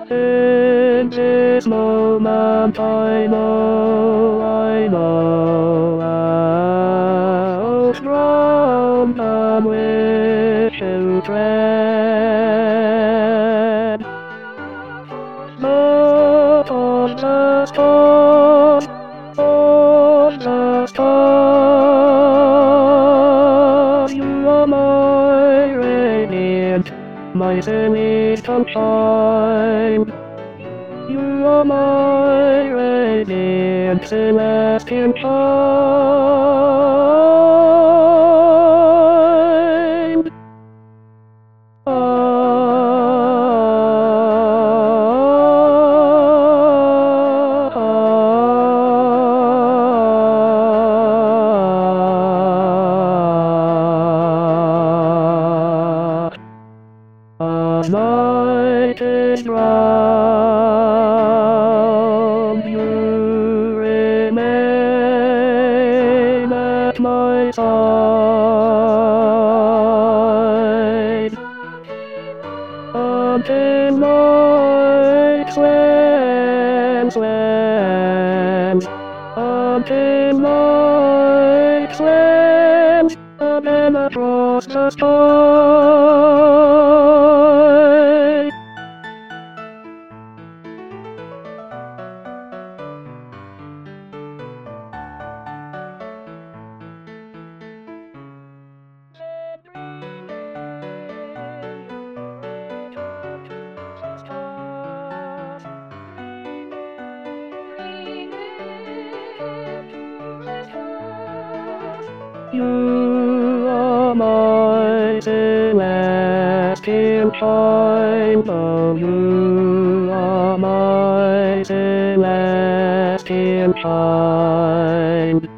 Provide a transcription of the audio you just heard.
In this moment I know how strong the wish to tread. Not on the stars, on the stars, you are my radiant, my celestial sunshine. You are my radiant celestial shine. The night is round, you remain at my side until night slams, until night slams again across the sky. You are my celestial shine, oh, you are my celestial shine.